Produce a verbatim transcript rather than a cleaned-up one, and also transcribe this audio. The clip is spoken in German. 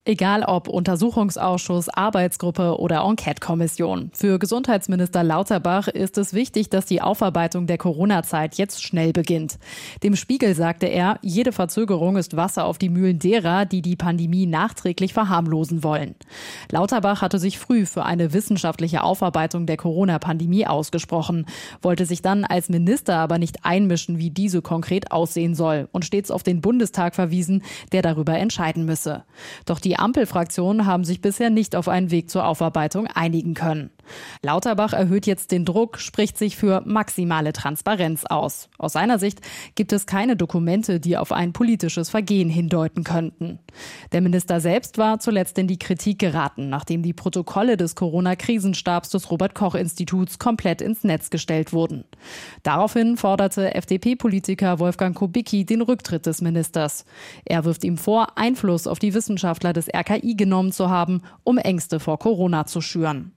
Egal ob Untersuchungsausschuss, Arbeitsgruppe oder Enquete-Kommission. Für Gesundheitsminister Lauterbach ist es wichtig, dass die Aufarbeitung der Corona-Zeit jetzt schnell beginnt. Dem Spiegel sagte er, jede Verzögerung ist Wasser auf die Mühlen derer, die die Pandemie nachträglich verharmlosen wollen. Lauterbach hatte sich früh für eine wissenschaftliche Aufarbeitung der Corona-Pandemie ausgesprochen, wollte sich dann als Minister aber nicht einmischen, wie diese konkret aussehen soll und stets auf den Bundestag verwiesen, der darüber entscheiden müsse. Doch die Ampelfraktionen haben sich bisher nicht auf einen Weg zur Aufarbeitung einigen können. Lauterbach erhöht jetzt den Druck, spricht sich für maximale Transparenz aus. Aus seiner Sicht gibt es keine Dokumente, die auf ein politisches Vergehen hindeuten könnten. Der Minister selbst war zuletzt in die Kritik geraten, nachdem die Protokolle des Corona-Krisenstabs des Robert-Koch-Instituts komplett ins Netz gestellt wurden. Daraufhin forderte F D P-Politiker Wolfgang Kubicki den Rücktritt des Ministers. Er wirft ihm vor, Einfluss auf die Wissenschaftler des R K I genommen zu haben, um Ängste vor Corona zu schüren.